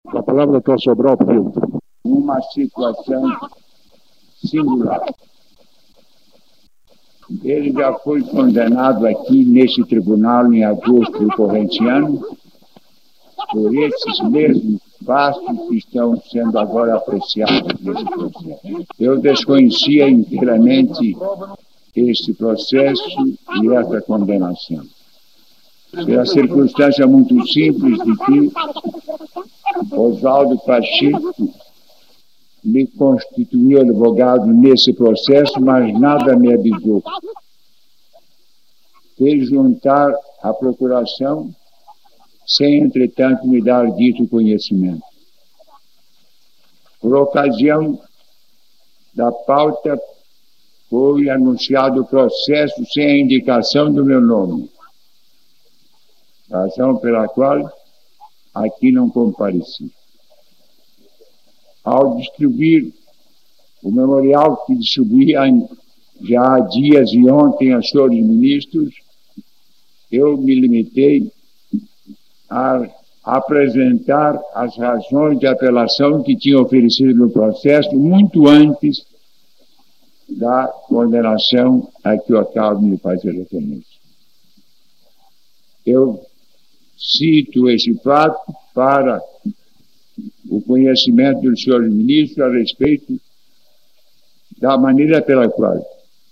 A palavra Dr. Sobral Pinto. Uma situação singular. Ele já foi condenado aqui neste tribunal em agosto do corrente ano por esses mesmos fatos que estão sendo agora apreciados nesse processo. Eu desconhecia inteiramente este processo e essa condenação. Pela circunstância muito simples de que Oswaldo Pacheco me constituiu advogado nesse processo, mas nada me avisou. Fez juntar a procuração, sem, entretanto, me dar dito conhecimento. Por ocasião da pauta, foi anunciado o processo sem a indicação do meu nome, razão pela qual aqui não compareci. Ao distribuir o memorial que distribuí já há dias e ontem aos senhores ministros, eu me limitei a apresentar as razões de apelação que tinha oferecido no processo muito antes da condenação a que eu acabo de fazer referência. Eu cito esse fato para o conhecimento dos senhores ministros a respeito da maneira pela qual,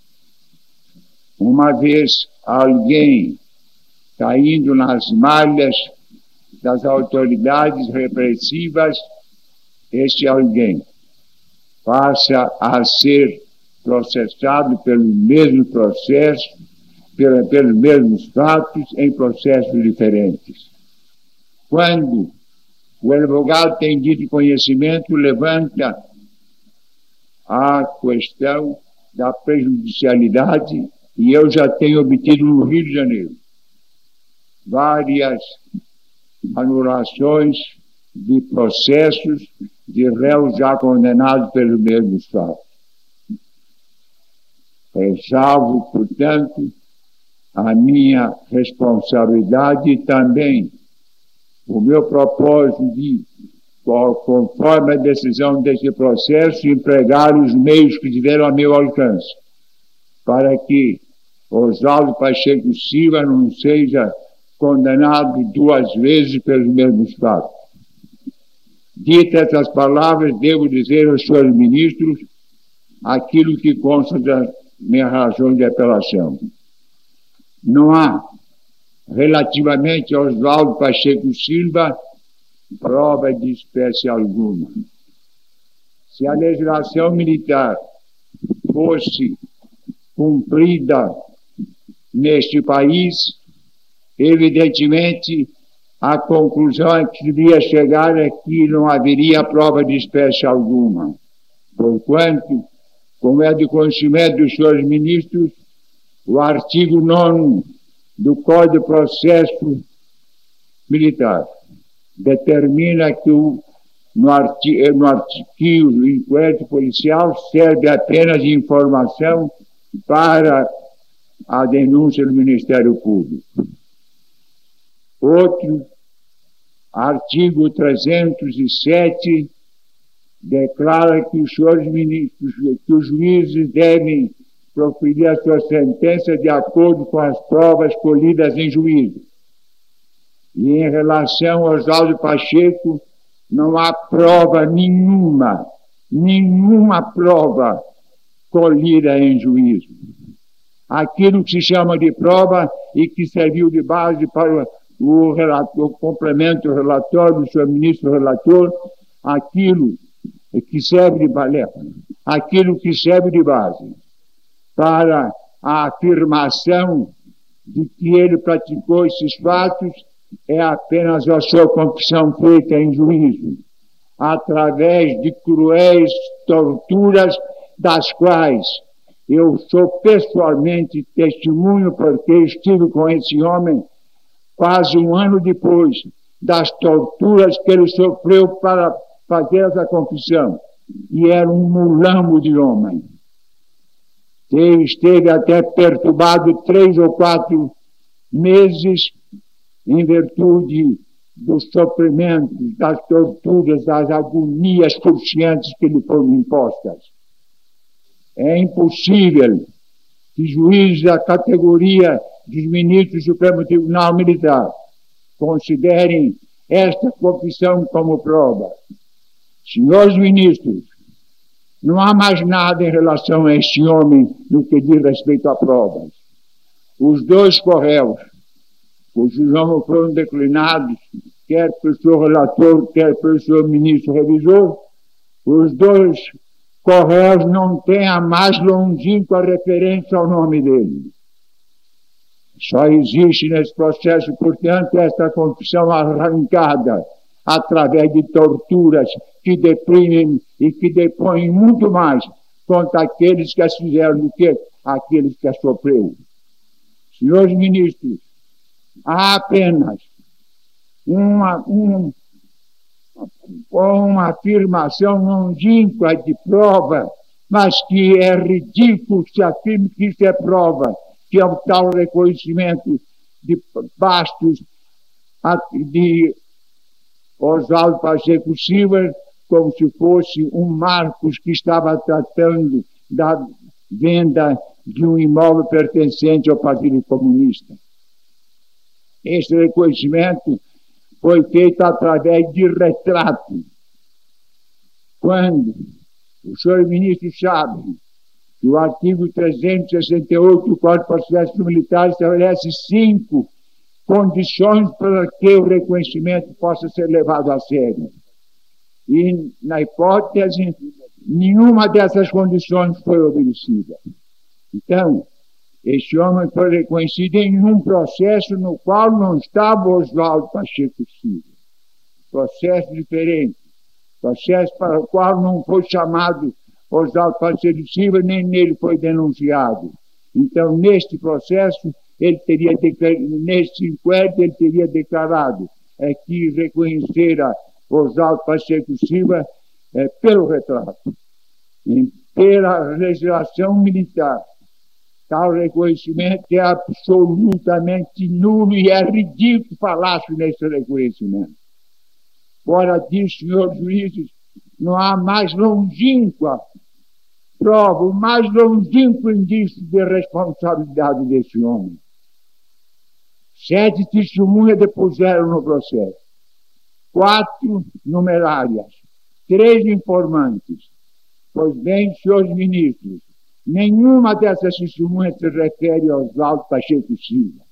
uma vez alguém caindo nas malhas das autoridades repressivas, este alguém passa a ser processado pelo mesmo processo, pelos mesmos fatos, em processos diferentes. Quando o advogado tem dito conhecimento, levanta a questão da prejudicialidade, e eu já tenho obtido no Rio de Janeiro várias anulações de processos de réus já condenados pelos mesmos fatos. Ressalvo, portanto, a minha responsabilidade e também o meu propósito de, conforme a decisão deste processo, empregar os meios que tiveram a meu alcance, para que Oswaldo Pacheco Silva não seja condenado duas vezes pelos mesmos fatos. Ditas essas palavras, devo dizer aos senhores ministros aquilo que consta da minha razão de apelação. Não há, relativamente a Oswaldo Pacheco Silva, prova de espécie alguma. Se a legislação militar fosse cumprida neste país, evidentemente, a conclusão a que devia chegar é que não haveria prova de espécie alguma. Porquanto, como é de conhecimento dos senhores ministros, o artigo 9º do Código de Processo Militar determina que no artigo do inquérito policial serve apenas de informação para a denúncia do Ministério Público. Outro, artigo 307, declara que os senhores ministros, que os juízes devem proferir a sua sentença de acordo com as provas colhidas em juízo. E em relação ao Oswaldo Pacheco, não há prova nenhuma prova colhida em juízo. Aquilo que se chama de prova e que serviu de base para o complemento do relatório do senhor ministro relator, aquilo que serve de base para a afirmação de que ele praticou esses fatos é apenas a sua confissão feita em juízo, através de cruéis torturas, das quais eu sou pessoalmente testemunho, porque estive com esse homem quase um ano depois das torturas que ele sofreu para fazer essa confissão. E era um mulambo de homem. Ele esteve até perturbado 3 ou 4 meses em virtude dos sofrimentos, das torturas, das agonias cruciantes que lhe foram impostas. É impossível que juízes da categoria dos ministros do Supremo Tribunal Militar considerem esta confissão como prova. Senhores ministros, não há mais nada em relação a este homem no que diz respeito a provas. Os dois correios, cujos nomes foram declinados, quer pelo senhor relator, quer pelo senhor ministro revisor, os dois correios não têm a mais longínqua referência ao nome dele. Só existe nesse processo, portanto, esta confissão arrancada através de torturas que deprimem e que depõem muito mais contra aqueles que as fizeram do que aqueles que as sofreram. Senhores ministros, há apenas uma afirmação longínqua de prova, mas que é ridículo se afirme que isso é prova, que é o tal reconhecimento de Bastos de Oswaldo Pacheco Silva, como se fosse um Marcos que estava tratando da venda de um imóvel pertencente ao Partido Comunista. Esse reconhecimento foi feito através de retrato. Quando o senhor ministro sabe que o artigo 368 do Código de Processo Militar estabelece 5 condições para que o reconhecimento possa ser levado a sério. E, na hipótese, nenhuma dessas condições foi obedecida. Então, este homem foi reconhecido em um processo no qual não estava Oswaldo Pacheco Silva. Processo diferente. Processo para o qual não foi chamado Oswaldo Pacheco Silva, nem nele foi denunciado. Então, neste processo, neste inquérito, ele teria declarado que reconhecera Oswaldo Pacheco Silva pelo retrato, pela legislação militar. Tal reconhecimento é absolutamente nulo e é ridículo falar-se nesse reconhecimento. Fora disso, senhores juízes, não há mais longínqua prova, o mais longínquo indício de responsabilidade desse homem. 7 testemunhas depuseram no processo, 4 numerárias, 3 informantes. Pois bem, senhores ministros, nenhuma dessas testemunhas se refere a Oswaldo Pacheco Silva.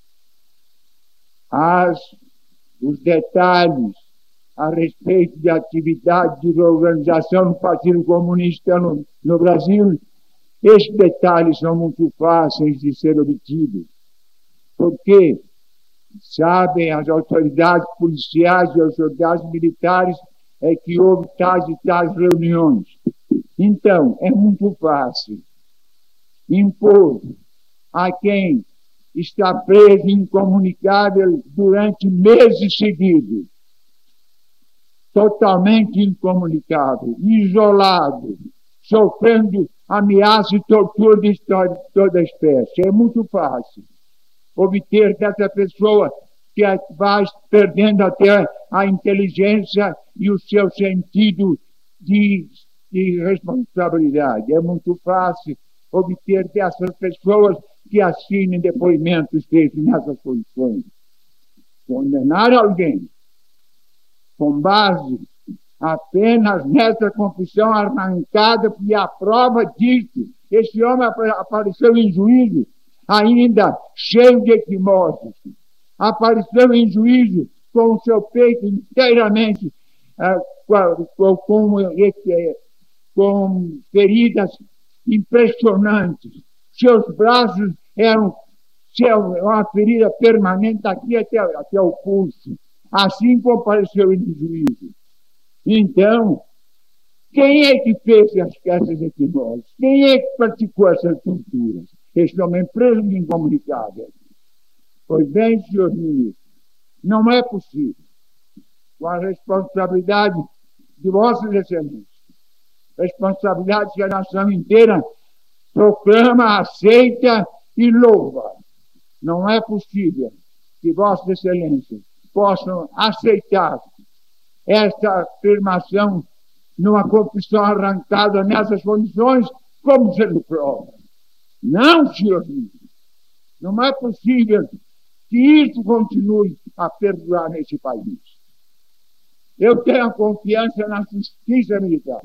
Os detalhes a respeito de atividade de organização do Partido Comunista no Brasil, estes detalhes são muito fáceis de ser obtidos, porque sabem as autoridades policiais e as autoridades militares que houve tais e tais reuniões. Então, é muito fácil impor a quem está preso incomunicável durante meses seguidos, totalmente incomunicável, isolado, sofrendo ameaça e tortura de toda espécie. É muito fácil obter dessa pessoa que vai perdendo até a inteligência e o seu sentido de responsabilidade. É muito fácil obter dessas pessoas que assinem depoimentos feitos nessas condições. Condenar alguém com base apenas nessa confissão arrancada, e a prova disso, esse homem apareceu em juízo ainda cheio de equimoses, apareceu em juízo com o seu peito inteiramente com feridas impressionantes. Seus braços eram uma ferida permanente aqui até o pulso. Assim compareceu ele em juízo. Então, quem é que fez essas equimoses? Quem é que praticou essas torturas? Este homem preso e incomunicável. Pois bem, senhores ministros, não é possível, com a responsabilidade de vossas excelências, responsabilidade que a nação inteira proclama, aceita e louva. Não é possível que vossas excelências possam aceitar essa afirmação numa confissão arrancada nessas condições como sendo prova. Não, senhor ministro. Não é possível que isso continue a perdurar nesse país. Eu tenho confiança na justiça militar.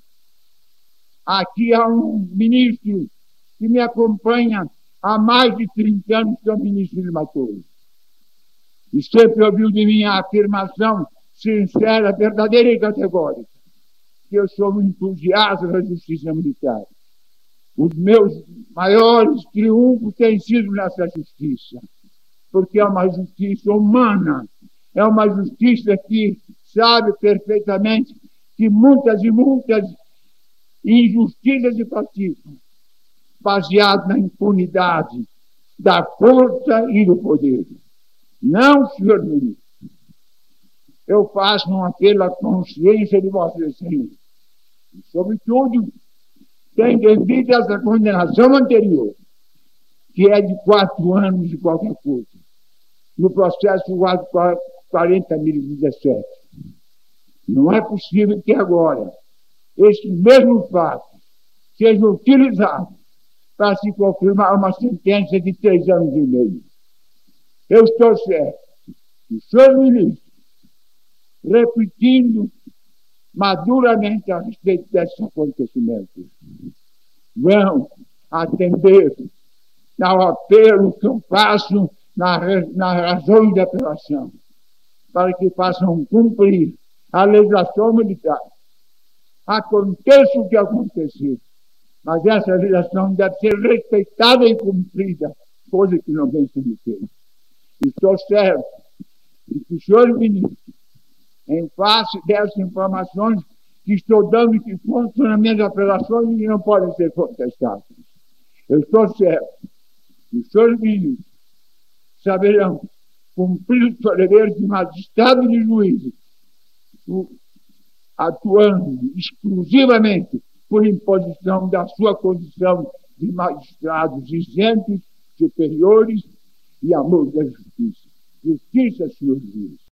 Aqui há um ministro que me acompanha há mais de 30 anos, que é o ministro de Matoso. E sempre ouviu de mim a afirmação sincera, verdadeira e categórica, que eu sou um entusiasta da justiça militar. Os meus maiores triunfos têm sido nessa justiça, porque é uma justiça humana, é uma justiça que sabe perfeitamente que muitas e muitas injustiças se praticam, baseado na impunidade da força e do poder. Não, senhor ministro. Eu faço um apelo à consciência de Vossa Excelência. E, sobretudo, tem devido a essa condenação anterior, que é de 4 anos e qualquer coisa, no processo 40.017. Não é possível que agora esse mesmo fato seja utilizado para se confirmar uma sentença de 3 anos e meio. Eu estou certo que o senhor ministro, repetindo maduramente a respeito desses acontecimentos, vão atender ao apelo que eu faço na razão de apelação, para que façam cumprir a legislação militar. Aconteça o que acontecer, mas essa legislação deve ser respeitada e cumprida, coisa que não vem sendo feita. Estou certo de que o senhor ministro, em face dessas informações que estou dando e que constam nas minhas apelações e não podem ser contestadas, eu estou certo que os senhores ministros saberão cumprir o seu dever de magistrado e de juízes, atuando exclusivamente por imposição da sua condição de magistrados isentos, superiores e amor da justiça. Justiça, senhor juiz.